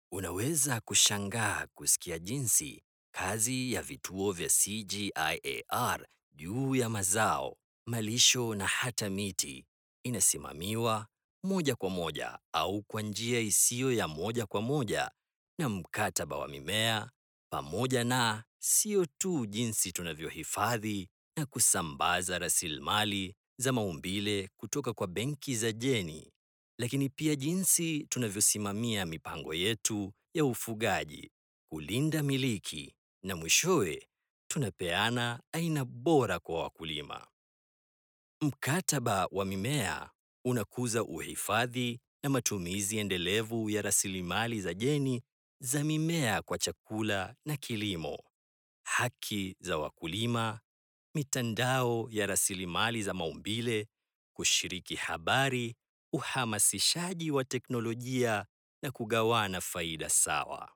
Unaweza kushangaa kusikia jinsi kazi ya vituo vya CGIAR juu ya mazao, malisho na hata miti inasimamiwa moja kwa moja au kwa njia isiyo ya moja kwa moja na mkataba wa mimea, pamoja na sio tu jinsi tunavyohifadhi na kusambaza rasilimali za maumbile kutoka kwa benki za jeni, lakini pia jinsi tunavyosimamia mipango yetu ya ufugaji, kulinda miliki na mwishowe tunapeana aina bora kwa wakulima. Mkataba wa mimea unakuza uhifadhi na matumizi endelevu ya rasilimali za jeni za mimea kwa chakula na kilimo, haki za wakulima, mitandao ya rasilimali za maumbile, kushiriki habari, uhamasishaji wa teknolojia na kugawana faida sawa.